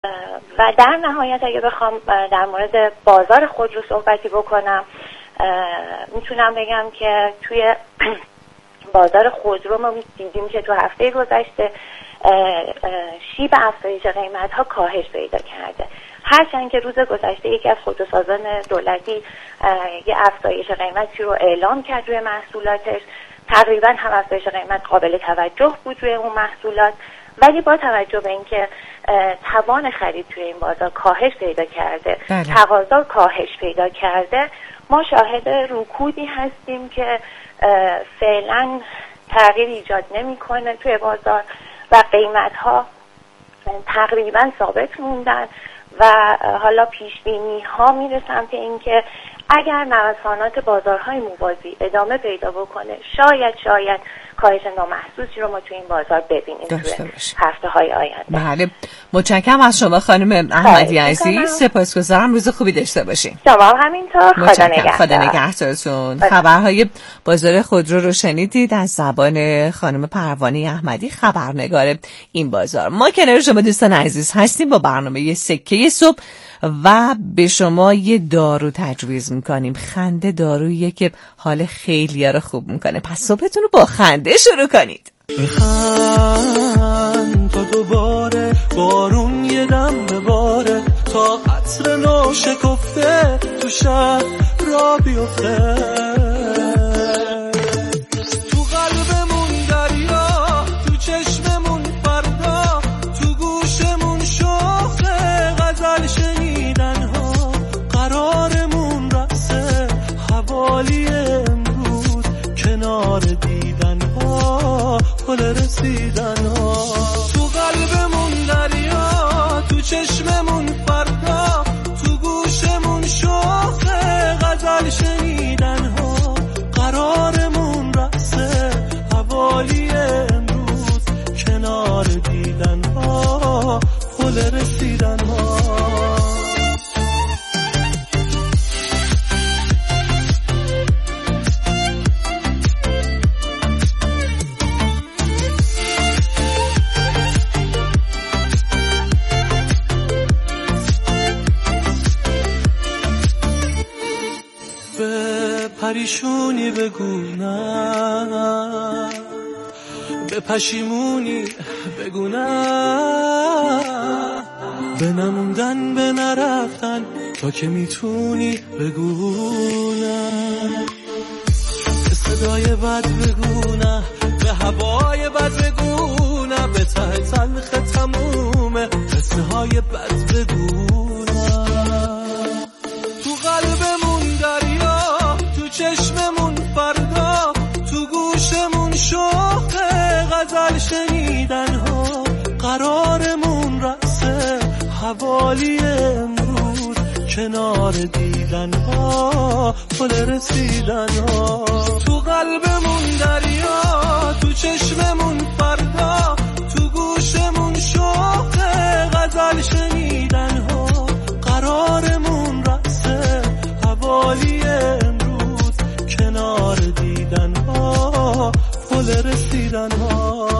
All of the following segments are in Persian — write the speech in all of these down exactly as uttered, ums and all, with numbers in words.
و در نهایت اگه بخوام در مورد بازار خودرو صحبتی بکنم، میتونم بگم که توی بازار خودرو ما دیدیم که تو هفته گذشته شیب افزایش قیمت ها کاهش پیدا کرده. هرچند که روز گذشته یکی از خودروسازان دولتی یه افزایش قیمتی رو اعلام کرد روی محصولاتش، تقریبا هم افزایش قیمت قابل توجه بود روی اون محصولات، ولی با توجه به اینکه توان خرید توی این بازار کاهش پیدا کرده، بله. تقاضا کاهش پیدا کرده، ما شاهد رکودی هستیم که فعلا تغییر ایجاد نمی‌کنه توی بازار و قیمت‌ها تقریبا ثابت موندن و حالا پیش‌بینی ها میره سمت اینکه اگر نوسانات بازارهای موازی ادامه پیدا بکنه شاید شاید کاهش نامحسوسی رو ما توی این بازار ببینیم توی هفته های آینده. بله، متشکرم از شما خانم احمدی عزیز، سپاسگزارم، روز خوبی داشته باشین. شما همینطور، خدا نگهدار. خدا نگهدارتون. خبرهای بازار خودرو رو شنیدید از زبان خانم پروانه احمدی، خبرنگار این بازار. ما کنار شما دوستان عزیز هستیم با برنامه سکه صبح و به شما یه دارو تجویز میکنیم. خنده داروییه که حال خیلی‌ها رو خوب میکنه، پس صبحتون رو با خنده شروع کنید. بخند تا دوباره بارون یه دم بباره، تا عطر ناشکفته تو شهر را بیفته، تو قلبمون دریا، تو چشممون فردا، تو گوشمون شوخه غزل شنیدن ها، قرارمون رقصه حوالی امروز، کنار دیدن ها پل رسیدن ها، تو قلبمون دریا، تو چشممون فردا، تو گوشمون شوخه غزل شنیدن ها، قرارمون رقصه حوالی امروز، کنار دیدن ها پل رسیدن ها. پریشونی بگو نه، به پشیمونی بگو نه، به نموندن به نرفتن تا که میتونی بگو نه، به صدای بد بگو نه، به هوای بد بگو نه، به ته تلخ تمومه قصه های بد بگو نه، تو قلبمون دریا، تو چشممون فردا، تو گوشمون شوخه غزل شنیدن ها، قرارمون رقصه حوالی امروز، کنار دیدن ها پل رسیدن ها، تو قلبمون دریا، تو چشممون فردا، تو گوشمون شوخه غزل شنیدن ها، قرارمون رقصه حوالی امروز، کنار دیدن ها پل رسیدن ها.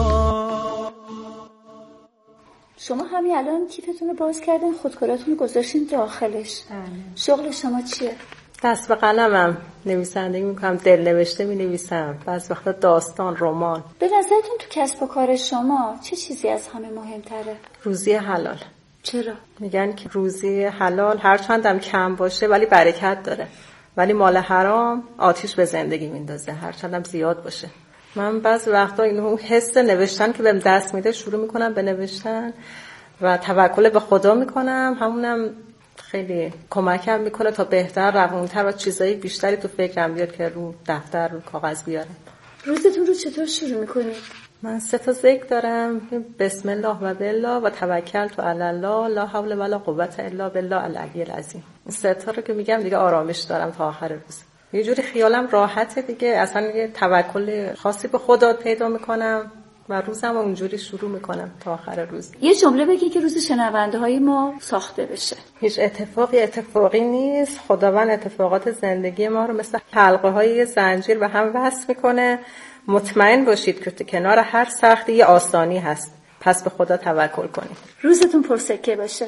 شما همین الان کیفتون رو باز کردین، خودکاراتون رو گذاشتین داخلش. شغل شما چیه؟ دست به قلمم، نویسندگی میکنم، دل نوشته می نویسم، بعض وقتا داستان، رمان. به نظرتون تو کسب و کار شما چه چیزی از همه مهمتره؟ روزی حلال. چرا؟ میگن که روزی حلال هر چندم کم باشه ولی برکت داره، ولی مال حرام آتیش به زندگی میندازه هر چندم زیاد باشه. من بعضی وقتا اینو حس نوشتن که بهم دست میده شروع میکنم به نوشتن و توکل به خدا میکنم، همونم خیلی کمکم میکنه تا بهتر، روونتر و چیزایی بیشتری تو فکرم بیاد که رو دفتر رو کاغذ بیارم. روزتون رو چطور شروع میکنید؟ من سه تا ذکر دارم، بسم الله و بالله و توکل تو علی الله، لا حول ولا قوت الا بالله العلی العظیم. این سه تا رو که میگم دیگه آرامش دارم تا آخر روز، یه جوری خیالم راحته دیگه، اصلا یه توکل خاصی به خدا پیدا میکنم و روزم اونجوری شروع میکنم تا آخر روز. یه جمله بگی که روز شنونده های ما ساخته بشه. هیچ اتفاقی اتفاقی نیست، خداوند اتفاقات زندگی ما رو مثل حلقه های زنجیر به هم وصل میکنه. مطمئن باشید که کنار هر سختی یه آسانی هست، پس به خدا توکل کنید. روزتون پرسکه باشه.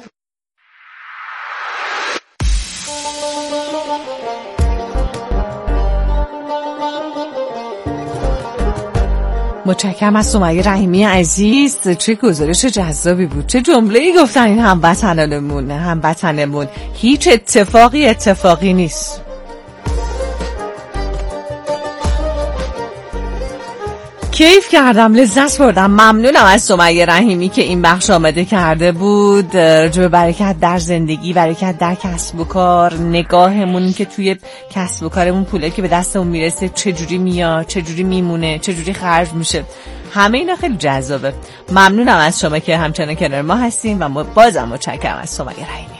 متشکرم از سمیه رحیمی عزیز. چه گزارش جذابی بود، چه جمله‌ای گفتن این هموطنانمون هموطنمون هیچ اتفاقی اتفاقی نیست. کیف کردم، لذت بردم. ممنونم از سمیه رحیمی که این بخش آماده کرده بود. راجع به برکت در زندگی، برکت در کسب و کار، نگاهمون که توی کسب و کارمون پوله که به دستمون میرسه چجوری میاد، چجوری میمونه، چجوری خرج میشه، همه اینا خیلی جذابه. ممنونم از شما که همچنان کنار ما هستین و ما بازم متشکرم از سمیه رحیمی.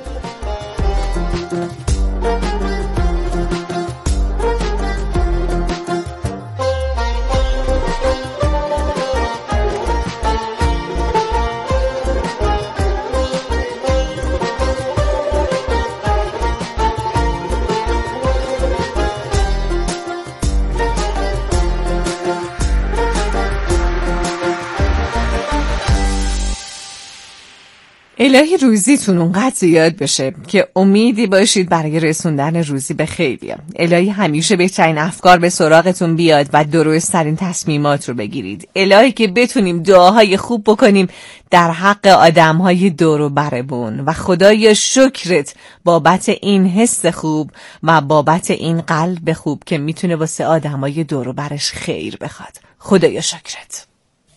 الهی روزیتون اونقدر زیاد بشه که امیدی باشید برای رسوندن روزی به خیلیه. الهی همیشه بهترین افکار به سراغتون بیاد و درست‌ترین تصمیمات رو بگیرید. الهی که بتونیم دعاهای خوب بکنیم در حق آدم‌های دور و برمون و خدایا شکرت بابت این حس خوب و بابت این قلب خوب که میتونه واسه آدم‌های دور و برش خیر بخواد. خدایا شکرت.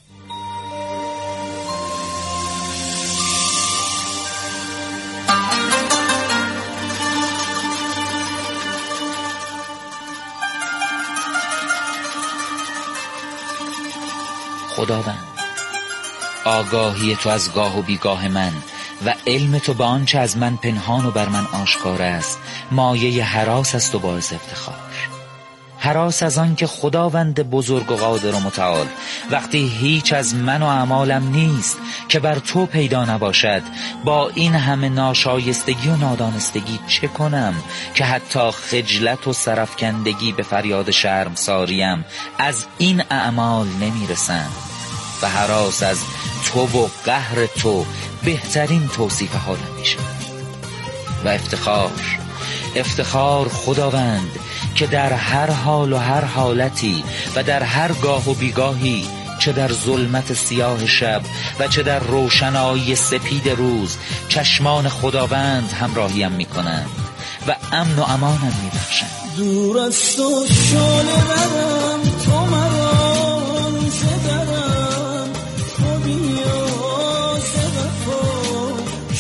خداوند، آگاهی تو از گاه و بیگاه من و علم تو به آنچه از من پنهان و بر من آشکار است مایه هراس است و باعث افتخار. هراس از آن که خداوند بزرگ و قادر و متعال وقتی هیچ از من و اعمالم نیست که بر تو پیدا نباشد، با این همه ناشایستگی و نادانستگی چه کنم که حتی خجلت و سرفکندگی به فریاد شرمساریم از این اعمال نمیرسم. و هراس از تو و قهر تو بهترین توصیف حالم میشه. و افتخار افتخار خداوند که در هر حال و هر حالتی و در هر گاه و بیگاهی، چه در ظلمت سیاه شب و چه در روشنایی سپید روز، چشمان خداوند همراهیم میکنند و امن و امانم میبخشند. دور از تو شعله برم، تو مرا زدرم، تو بیاز وفا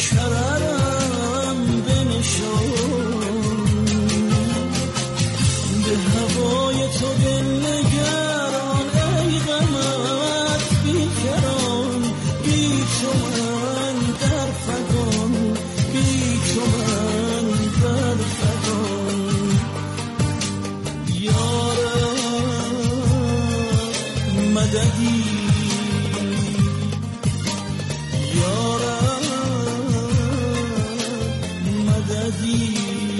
شررم بنشان، به هوای تو دل نگران، ای غمت بیکران، بی تو من در فگان، بی تو من در فگان. یارم مددی، یارم مددی،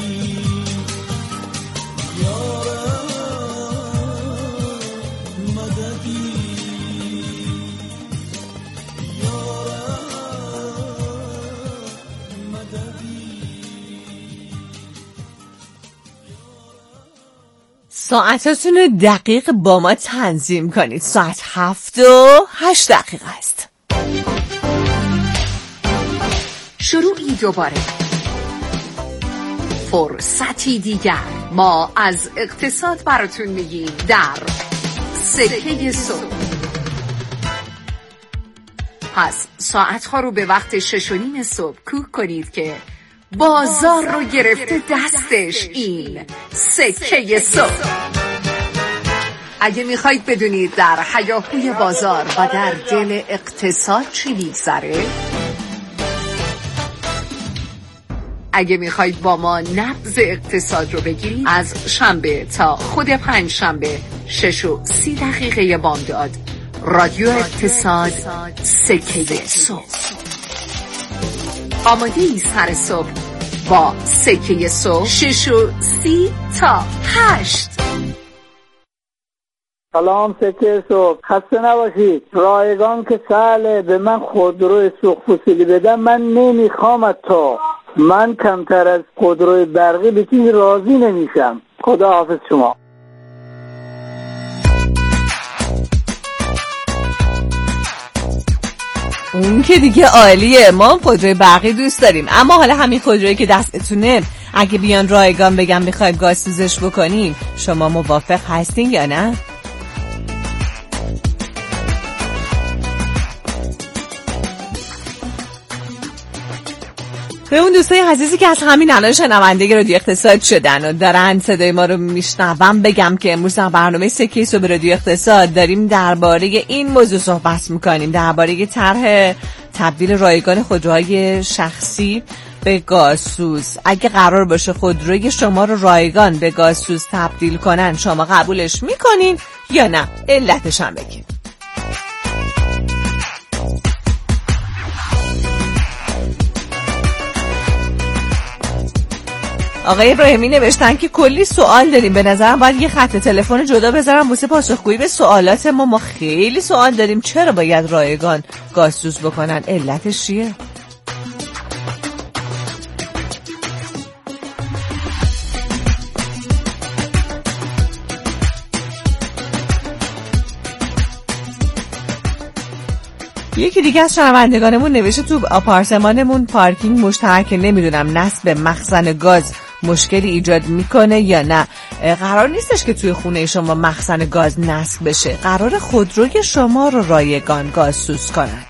ساعتاتون رو دقیق با ما تنظیم کنید. ساعت هفت و هشت دقیقه است. شروعی دوباره، فرصتی دیگر. ما از اقتصاد براتون میگیم در سکه صبح. پس ساعتها رو به وقت شش و نیم صبح کوک کنید که بازار رو گرفته دستش این سکه صبح. اگه میخواید بدونید در هیاهوی بازار و در دل اقتصاد چی میگذره، اگه میخواید با ما نبض اقتصاد رو بگیرید، از شنبه تا خود پنج شنبه شش و سی دقیقه بامداد، رادیو اقتصاد سکه صبح. آماده ای سر صبح با سکه صبح، شش و سی تا هشت. سلام سکه صبح، خسته نباشید. رایگان که سهله، به من خودروی سوخت فسیلی بدم من نمیخوام. تا من کمتر از خودروی برقی به چیزی راضی نمیشم. خدا حافظ شما. اون که دیگه عالیه، ما هم خودروی برقی دوست داریم، اما حالا همین خودرویی که دستتونه اگه بیان رایگان بگم میخوایم گاز سوزش بکنیم، شما موافق هستین یا نه؟ به اون دوستای عزیزی که از همین الان شنونده رادیو اقتصاد شدن و دارن صدای ما رو میشنون بگم که امروز در برنامه سکه صبح رادیو اقتصاد داریم درباره این موضوع صحبت میکنیم، درباره طرح تبدیل رایگان خودروهای شخصی به گازسوز. اگه قرار باشه خودروی شما رو رایگان به گازسوز تبدیل کنن، شما قبولش میکنین یا نه؟ علتش هم بگین. آقای ابراهیمی نوشتن که کلی سوال داریم، به نظرم باید یه خط تلفن جدا بذارم واسه پاسخگویی به سوالات ما. ما خیلی سوال داریم. چرا باید رایگان گازسوز بکنن؟ علتش چیه؟ یکی دیگه از شنوندگانمون نوشته تو آپارتمانمون پارکینگ مشترک، نمیدونم نصب مخزن گاز مشکلی ایجاد میکنه یا نه. قرار نیستش که توی خونه شما مخزن گاز نصب بشه، قرار خودروی شما رو رایگان گازسوز کنن.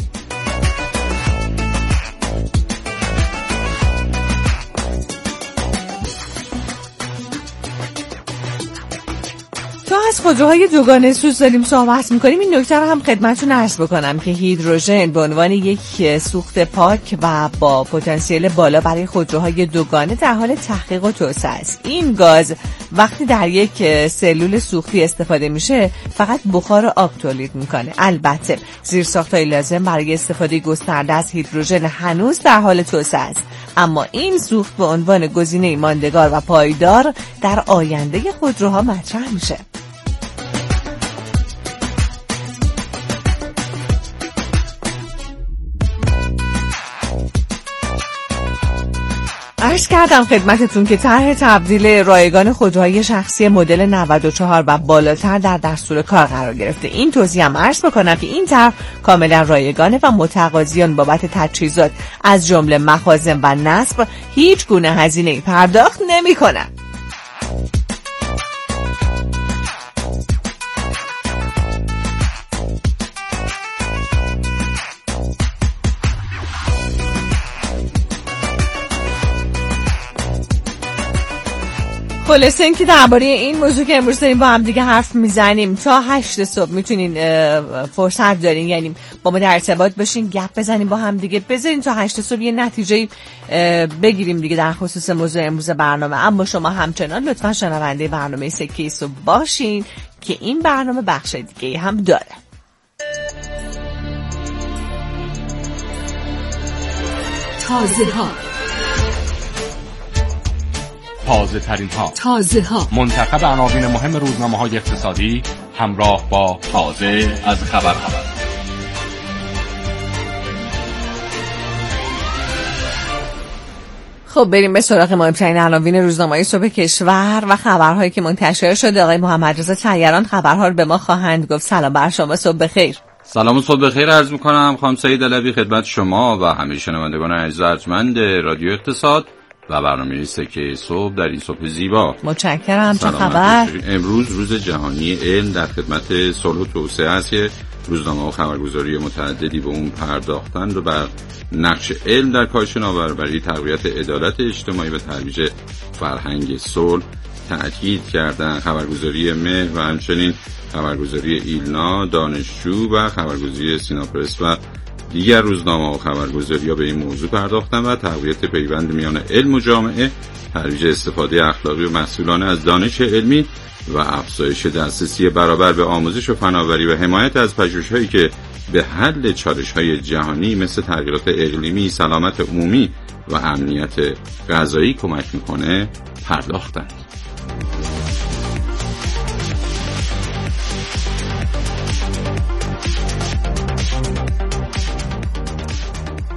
از خودروهای دوگانه سوز داریم صحبت میکنیم. این نکته رو هم خدمتتون عرض بکنم که هیدروژن به عنوان یک سوخت پاک و با پتانسیل بالا برای خودروهای دوگانه در حال تحقیق و توسعه است. این گاز وقتی در یک سلول سوختی استفاده میشه فقط بخار و آب تولید میکنه. البته زیرساخت‌های لازم برای استفاده گسترده از هیدروژن هنوز در حال توسعه است، اما این سوخت به عنوان گزینه ماندگار و پایدار در آینده خودروها مطرح میشه. عرض کردم خدمتتون که طرح تبدیل رایگان خودروهای شخصی مدل نود و چهار و بالاتر در دستور کار قرار گرفته. این توضیح هم عرض بکنم که این طرح کاملا رایگانه و متقاضیان بابت تجهیزات از جمله مخازن و نصب هیچ گونه هزینه پرداخت نمی‌کنند. خلاصه این که درباره این موضوع که امروز داریم با هم دیگه حرف میزنیم تا هشت صبح میتونین فرصت دارین، یعنی با ما در ارتباط باشین، گپ بزنیم با هم دیگه، بذارین تا هشت صبح یه نتیجه بگیریم دیگه در خصوص موضوع امروز برنامه. اما شما همچنان لطفا شنونده برنامه سکه صبح باشین که این برنامه بخش دیگه هم داره. تازه ها، تازه ترین ها، تازه ها، منتخب عناوین مهم روزنامه های اقتصادی همراه با تازه از خبر خبر. خب بریم به سراغ مهمترین عناوین روزنامه‌های صبح کشور و خبرهایی که منتشر شده. آقای محمد رضا طیران خبرها رو به ما خواهند گفت. سلام بر شما، صبح بخیر. سلام و صبح بخیر عرض می‌کنم خانم سعید علوی خدمت شما و همه شنوندگان عزیز ارجمند رادیو اقتصاد و برنامه سکه صبح در این صبح زیبا. متشکرم. چه خبر؟ امروز روز جهانی علم در خدمت صلح و توسعه است که روزنامه و خبرگزاری متعددی به اون پرداختند و بر نقش علم در کاهش نابرابری، تقویت عدالت اجتماعی و ترویج فرهنگ صلح تأکید کردند. خبرگزاری مهر و همچنین خبرگزاری ایلنا، دانشجو و خبرگزاری سیناپرس و دیگر روزنامه و خبرگزاری‌ها به این موضوع پرداختند و تقویت پیوند میان علم و جامعه، ترویج استفاده اخلاقی و مسئولانه از دانش علمی و افزایش دسترسی برابر به آموزش و فناوری و حمایت از پژوهش‌هایی که به حل چالش‌های جهانی مثل تغییرات اقلیمی، سلامت عمومی و امنیت غذایی کمک می‌کنه پرداختند.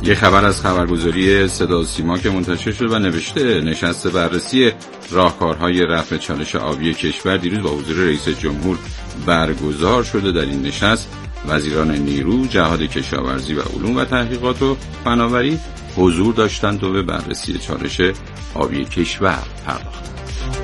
یه خبر از خبرگزاری صدا و سیما که منتشر شد و نوشته نشست بررسی راهکارهای رفع چالش آبی کشور دیروز با حضور رئیس جمهور برگزار شده. در این نشست وزیران نیرو، جهاد کشاورزی و علوم و تحقیقات و فناوری حضور داشتند و به بررسی چالش آبی کشور پرداختند.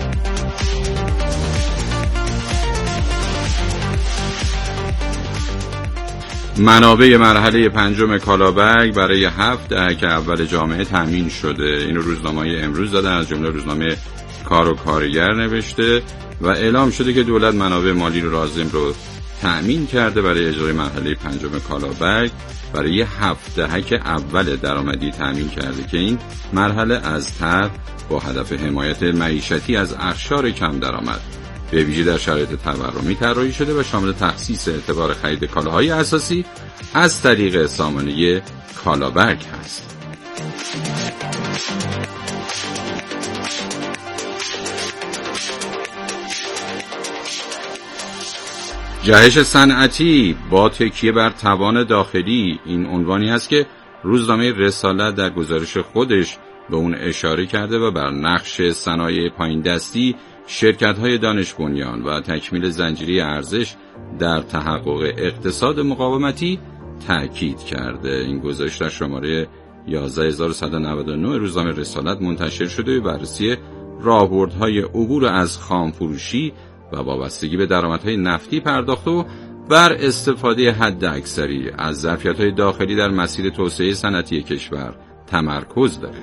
منابع مرحله پنجم کالابرگ برای هفت دهک اول جامعه تامین شده. اینو روزنامه‌های امروز دادن، از جمله روزنامه کار و کارگر نوشته و اعلام شده که دولت منابع مالی رو لازم رو تامین کرده برای اجرای مرحله پنجم کالابرگ. برای هفت دهک اول درآمدی تامین کرده که این مرحله از طرح با هدف حمایت معیشتی از اقشار کم درآمد به ویژه در شرایط تورمی طراحی شده و شامل تخصیص اعتبار خرید کالاهای اساسی از طریق سامانه کالابرگ هست. جهش صنعتی با تکیه بر توان داخلی، این عنوانی است که روزنامه رسالت در گزارش خودش به اون اشاره کرده و بر نقش صنایع پایین دستی، شرکت‌های دانش بنیان و تکمیل زنجیره ارزش در تحقق اقتصاد مقاومتی تأکید کرده. این گزارش در شماره یازده هزار و صد و نود و نه روزنامه رسالت منتشر شده و بررسی راهبردهای عبور از خامفروشی و وابستگی به درآمدهای نفتی پرداخته و بر استفاده حداکثری از ظرفیت‌های داخلی در مسیر توسعه صنعتی کشور تمرکز داره.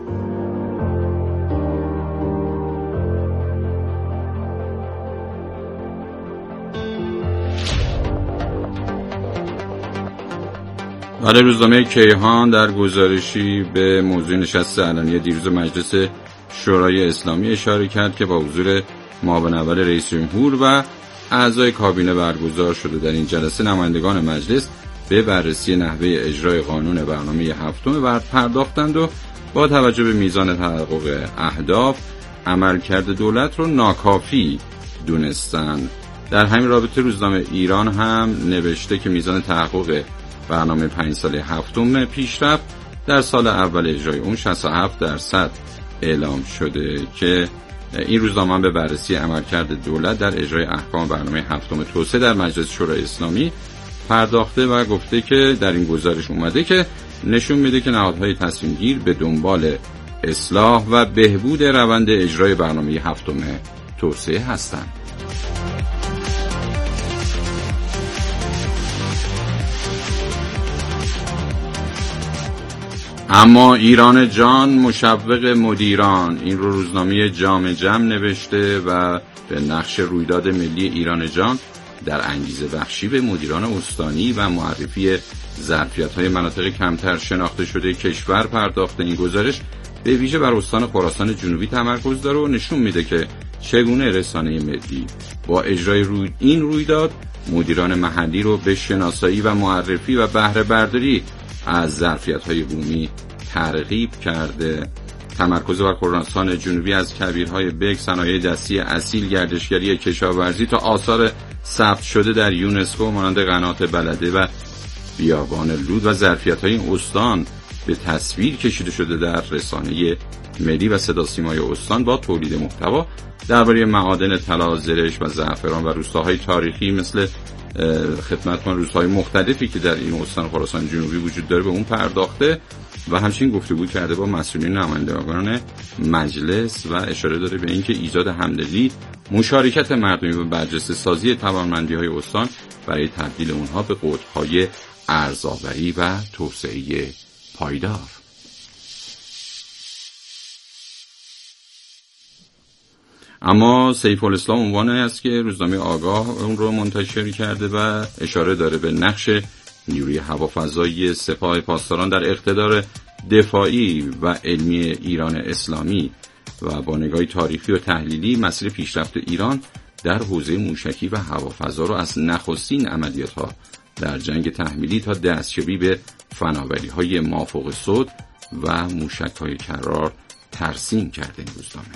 ولی روزنامه کیهان در گزارشی به موضوع نشست علنی دیروز مجلس شورای اسلامی اشاره کرد که با حضور معاون اول رئیس جمهور و اعضای کابینه برگزار شده. در این جلسه نمایندگان مجلس به بررسی نحوه اجرای قانون برنامه هفتم ورد پرداختند و با توجه به میزان تحقق اهداف عملکرد دولت رو ناکافی دونستند. در همین رابطه روزنامه ایران هم نوشته که میزان تحقق برنامه پنج ساله هفتم پیشرفت در سال اول اجرای اون شصت و هفت درصد اعلام شده که این روزنامه به بررسی عملکرد دولت در اجرای احکام برنامه هفتم توسعه در مجلس شورای اسلامی پرداخته و گفته که در این گزارش اومده که نشون میده که نهادهای تصمیم گیر به دنبال اصلاح و بهبود روند اجرای برنامه هفتم توسعه هستند. اما ایران جان مشوق مدیران، این رو روزنامه جام جم نوشته و به نقش رویداد ملی ایران جان در انگیزه بخشی به مدیران استانی و معرفی ظرفیت‌های مناطق کمتر شناخته شده کشور پرداخته. این گزارش به ویژه بر استان خراسان جنوبی تمرکز داره و نشون میده که چگونه رسانه ملی با اجرای روی این رویداد مدیران محلی رو به شناسایی و معرفی و بهره برداری از ظرفیت‌های بومی ترغیب کرده. تمرکز بر خراسان جنوبی از کبیرهای بک، صنایع دستی اصیل، گردشگری، کشاورزی تا آثار ثبت شده در یونسکو مانند قنات بلده و بیابان لود و ظرفیت‌های این استان به تصویر کشیده شده در رسانه ملی و صدا سیمای استان با تولید محتوا درباره معادن طلا، زرشک و زعفران و روستاهای تاریخی مثل خدمتتون روستاهای مختلفی که در این استان خراسان جنوبی وجود داره به اون پرداخته و همچنین گفتگو کرده با مسئولین نمایندگان مجلس و اشاره داره به اینکه ایجاد همدلی، مشارکت مردمی و برجسته سازی توانمندی‌های استان برای تبدیل اونها به قطب‌های ارزآوری و توسعه پایدار. اما سیف الاسلام عنوانی است که روزنامه آگاه اون رو منتشر کرده و اشاره داره به نقش نیروی هوافضایی سپاه پاسداران در اقتدار دفاعی و علمی ایران اسلامی و با نگاهی تاریخی و تحلیلی مسیر پیشرفت ایران در حوزه موشکی و هوافضا رو از نخستین عملیات‌ها در جنگ تحمیلی تا دستیابی به فناوری‌های مافوق صد و موشک‌های کرار ترسیم کرده. این روزنامه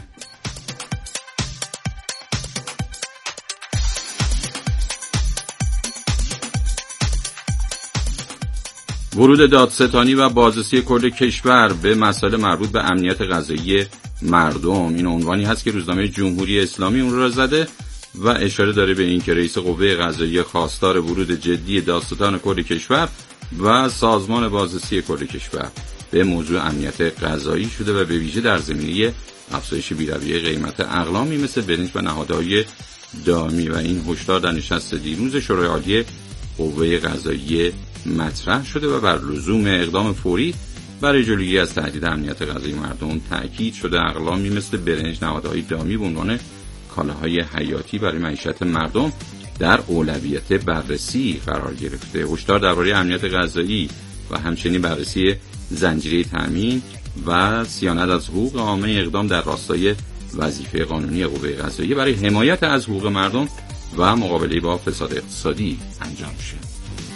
ورود دادستانی و بازرسی کل کشور به مسائل مربوط به امنیت غذایی مردم، این عنوانی هست که روزنامه جمهوری اسلامی اون را زده و اشاره داره به این که رئیس قوه قضاییه خواستار ورود جدی دادستان کل کشور و سازمان بازرسی کل کشور به موضوع امنیت غذایی شده و به ویژه در زمینه افزایش بی‌رویه قیمت اقلامی مثل برنج و نهادهای دائمی و این هشدار در نشست دیروز شورای عالی قوه قضاییه مطرح شده و بر لزوم اقدام فوری برای جلوگیری از تهدید امنیت غذایی مردم تاکید شده. اقلامی مثل برنج، نهادهای دائمی به عنوان کالاهای حیاتی برای معیشت مردم در اولویت بررسی قرار گرفته. هشدار درباره امنیت غذایی و همچنین بررسی زنجیره تامین و صیانت از حقوق عامه اقدام در راستای وظیفه قانونی قوه قضاییه برای حمایت از حقوق مردم و مقابله با فساد اقتصادی انجام شد.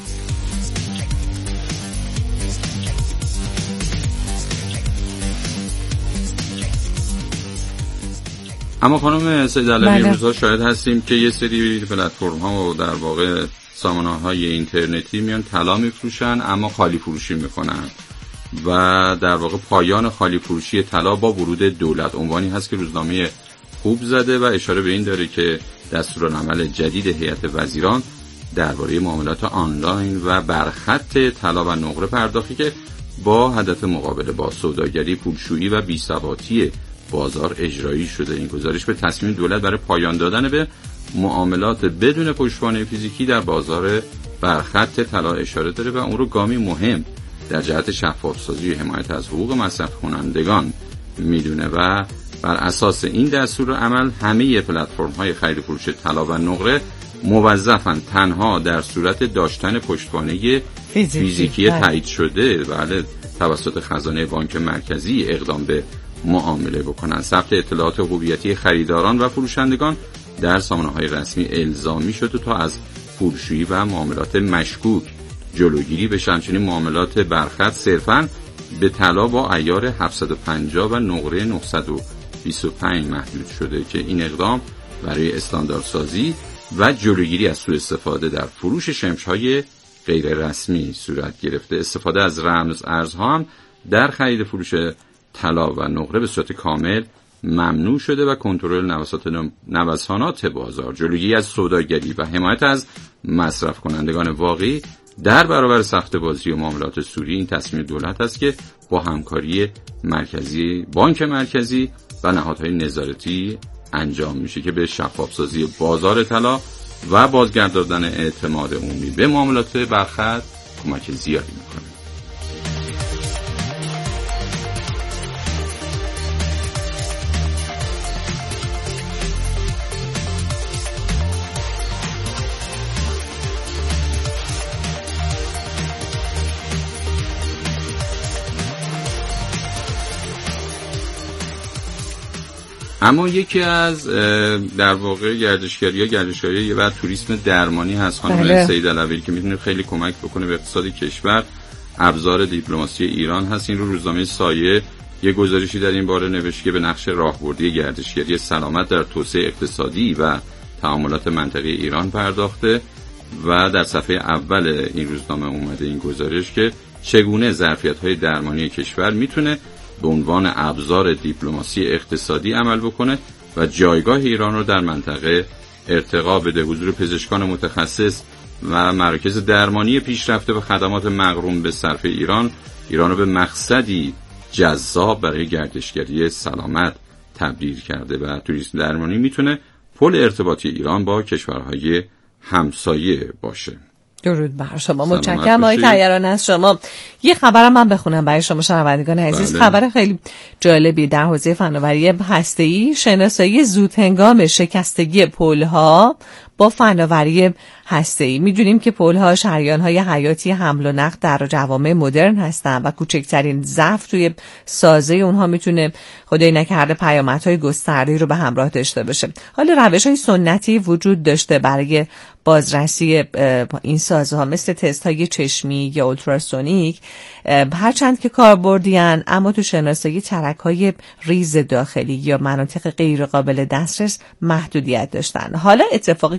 اما خانم سید علوی روزها شاهد هستیم که یه سری پلتفرم ها و در واقع سامانه های اینترنتی میان طلا میفروشن اما خالی فروشی میکنن و در واقع پایان خالی فروشی طلا با ورود دولت عنوانی هست که روزنامه خوب زده و اشاره به این داره که دستورالعمل جدید هیئت وزیران درباره معاملات آنلاین و برخط طلا و نقره پرداختی که با هدف مقابله با سوداگری، پولشویی و بی‌ثباتی بازار اجرایی شده. این گزارش به تصمیم دولت برای پایان دادن به معاملات بدون پشتوانه فیزیکی در بازار برخط طلا اشاره داره و اون رو گامی مهم در جهت شفاف‌سازی و حمایت از حقوق مصرف کنندگان میدونه و بر اساس این دستور عمل همه پلتفرم‌های خرید و فروش طلا و نقره موظفن تنها در صورت داشتن پشتوانه فیزیکی, فیزیکی تایید شده بله توسط خزانه بانک مرکزی اقدام به معامله بکنن. ثبت اطلاعات هویتی خریداران و فروشندگان در سامانه‌های رسمی الزامی شده تا از پولشویی و معاملات مشکوک جلوگیری بشه. همچنین معاملات برخط صرفاً به طلا با عیار هفتصد و پنجاه و نقره نهصد و بیست و پنج محدود شده که این اقدام برای استانداردسازی و جلوگیری از سوء استفاده در فروش شمش‌های غیر رسمی صورت گرفته. استفاده از رمز ارزها هم در خرید فروش طلا و نقره به صورت کامل ممنوع شده و کنترل نوسانات نوسانات بازار، جلوگیری از سوداگری و حمایت از مصرف کنندگان واقعی در برابر سخت بازی و معاملات سوری این تصمیم دولت است که با همکاری مرکزی بانک مرکزی و نهادهای نظارتی انجام میشه که به شفاف‌سازی بازار طلا و بازگرداندن اعتماد عمومی به معاملات برخط کمک زیادی میکنه. اما یکی از در واقع گردشگری‌ها گردشگری و توریسم درمانی هست خانم سید علوی که میتونه خیلی کمک بکنه به اقتصاد کشور. ابزار دیپلماسی ایران هست. این رو روزنامه سایه یه گزارشی در این باره نوشت که به نقش راهبردی گردشگری سلامت در توسعه اقتصادی و تعاملات منطقه ایران پرداخته و در صفحه اول این روزنامه اومده این گزارش که چگونه ظرفیت‌های درمانی کشور میتونه به عنوان ابزار دیپلماسی اقتصادی عمل بکنه و جایگاه ایران رو در منطقه ارتقا بده. حضور پزشکان متخصص و مراکز درمانی پیشرفته و خدمات مقرون به صرف ایران ایران رو به مقصدی جذاب برای گردشگری سلامت تبدیل کرده و توریسم درمانی میتونه پل ارتباطی ایران با کشورهای همسایه باشه. درود بر شما، متشکرم آقای طیران از شما. یه خبرم من بخونم برای شما شنوندگان عزیز. بله. خبر خیلی جالبی در حوزه فناوری هسته‌ای. شناسایی زودهنگام شکستگی پل‌ها با فناوری هسته‌ای. می‌دونیم که پل‌ها شریان‌های حیاتی حمل و نقل در جوامع مدرن هستن و کوچکترین ضعف توی سازه اونها میتونه خدای نکرده پیامدهای گسترده‌ای رو به همراه داشته باشه. حالا روش‌های سنتی وجود داشته برای بازرسی این سازه‌ها مثل تست‌های چشمی یا اولتراسونیک، هرچند که کاربردیان اما تو شناسایی ترک‌های ریز داخلی یا مناطق غیر قابل دسترس محدودیت داشتن. حالا اتفاقی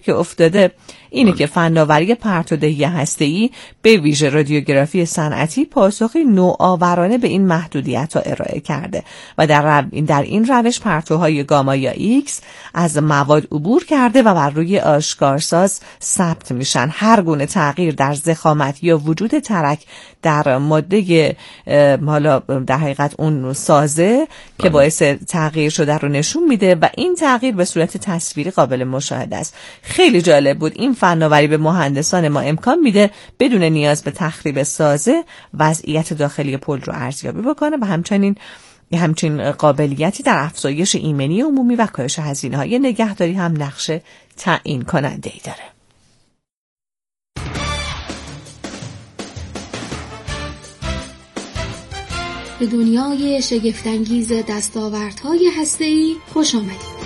که افتاده اینه که فناوری پرتودهی هسته‌ای به ویژه رادیوگرافی صنعتی پاسخی نوآورانه به این محدودیت‌ها ارائه کرده و در در این روش پرتوهای گاما یا ایکس از مواد عبور کرده و بر روی آشکارساز ثبت میشن. هر گونه تغییر در ضخامت یا وجود ترک در ماده حالا در حقیقت اون سازه که باعث تغییر شده رو نشون میده و این تغییر به صورت تصویری قابل مشاهده است. خیلی جالب بود. این فناوری به مهندسان ما امکان میده بدون نیاز به تخریب سازه وضعیت داخلی پل رو ارزیابی بکنه و همچنین همچنین قابلیتی در افزایش ایمنی عمومی و کاهش هزینه‌های نگهداری هم نقش تعیین کننده ای داره. به دنیای شگفت‌انگیز دستاوردهای هسته‌ای خوش آمدید.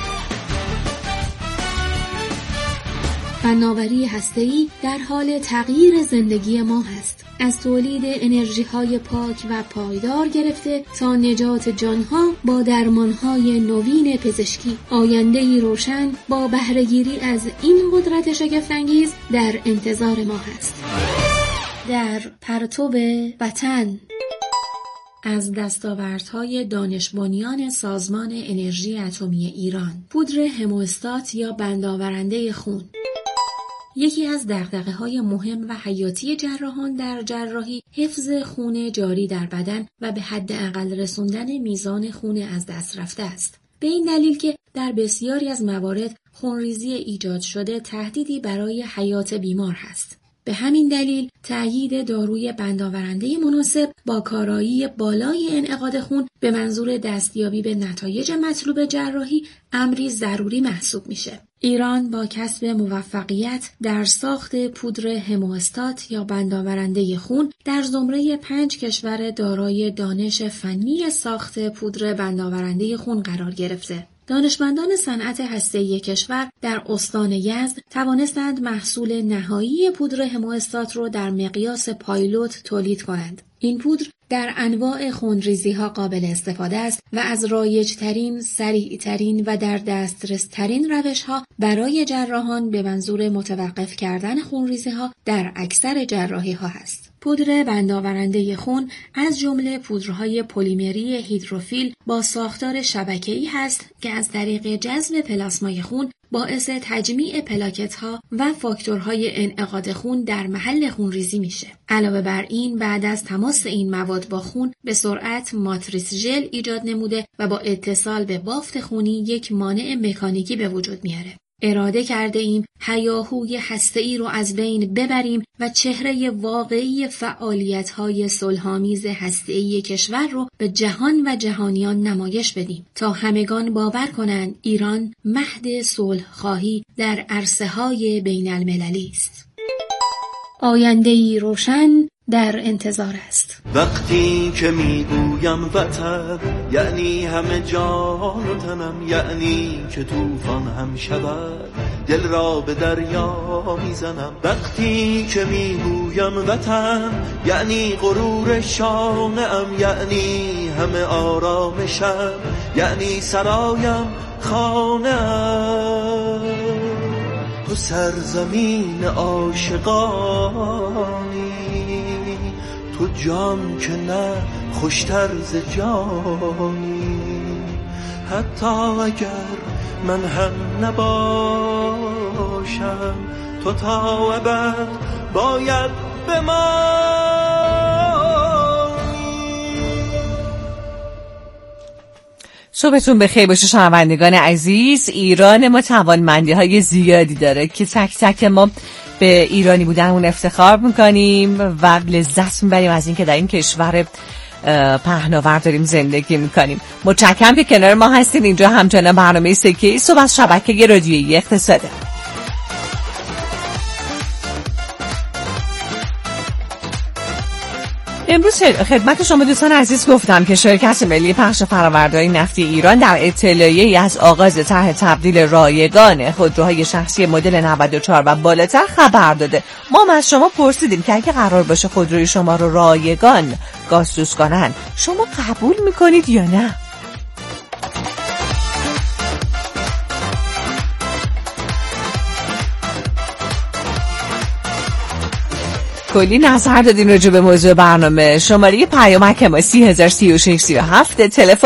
فناوری هسته‌ای در حال تغییر زندگی ما هست. از تولید انرژی‌های پاک و پایدار گرفته تا نجات جانها با درمان‌های نوین پزشکی، آینده‌ای روشن با بهره‌گیری از این قدرت شگفت‌انگیز در انتظار ما هست. در پرتو وطن از دستاوردهای دانش بنیان سازمان انرژی اتمی ایران، پودر هموستات یا بندآورنده خون. یکی از دغدغه‌های مهم و حیاتی جراحان در جراحی حفظ خون جاری در بدن و به حداقل رسوندن میزان خون از دست رفته است. به این دلیل که در بسیاری از موارد خونریزی ایجاد شده تهدیدی برای حیات بیمار هست. به همین دلیل تأیید داروی بندآورنده مناسب با کارایی بالای انعقاد خون به منظور دستیابی به نتایج مطلوب جراحی امری ضروری محسوب میشه. ایران با کسب موفقیت در ساخت پودر هموستات یا بندآورنده خون در زمره پنج کشور دارای دانش فنی ساخت پودر بندآورنده خون قرار گرفته. دانشمندان صنعت هسته‌ای کشور در استان یزد توانستند محصول نهایی پودر هموستات را در مقیاس پایلوت تولید کنند. این پودر در انواع خونریزی‌ها قابل استفاده است و از رایج‌ترین، سریع‌ترین و در دسترس‌ترین روش‌ها برای جراحان به منظور متوقف کردن خونریزی‌ها در اکثر جراحی‌ها است. پودر بندآورنده خون از جمله پودرهای پلیمری هیدروفیل با ساختار شبکه‌ای هست که از طریق جذب پلاسمای خون باعث تجمیع پلاکت‌ها و فاکتورهای انعقاد خون در محل خونریزی میشه. علاوه بر این بعد از تماس این مواد با خون به سرعت ماتریس ژل ایجاد نموده و با اتصال به بافت خونی یک مانع مکانیکی به وجود میاره. اراده کرده ایم هیاهوی هسته‌ای رو از بین ببریم و چهره واقعی فعالیت‌های صلح‌آمیز هسته‌ای کشور رو به جهان و جهانیان نمایش بدیم تا همگان باور کنند ایران مهد صلح‌خواهی در عرصه‌های بین‌المللی است. آینده‌ای روشن در انتظار است. وقتی که میگویم وطن یعنی همه جان و تنم، یعنی که طوفان هم شود دل را به دریا میزنم. وقتی که میگویم وطن یعنی غرور شانه‌ام، یعنی همه آرامشم، یعنی سرایم خانه‌ام. تو سرزمین عاشقانی، تو جان که نه خوشتر ز جانی. حتی اگر من هم نباشم تو تا ابد باید بمانی. صبحتون بخیر باشه شنوندگان عزیز. ایران ما توانمندی‌های زیادی داره که تک تک ما به ایرانی بودنمون افتخار میکنیم و لذت میبریم از اینکه در این کشور پهناور داریم زندگی میکنیم. متشکرم که کنار ما هستین. اینجا همچنان برنامه سکه صبح از شبکه رادیویی اقتصاده. امروز خدمت شما دوستان عزیز گفتم که شرکت ملی پخش فرآورده‌های نفتی ایران در اطلاعیه‌ای از آغاز طرح تبدیل رایگان خودروهای شخصی مدل نود و چهار و بالاتر خبر داده. ما هم از شما پرسیدیم که اگه قرار باشه خودروی شما رو رایگان گازسوز کنن شما قبول میکنید یا نه؟ کلی نظر دادین راجع به موضوع برنامه. شماره پیامک ما سی هزار سی و شش سی و هفت، تلفن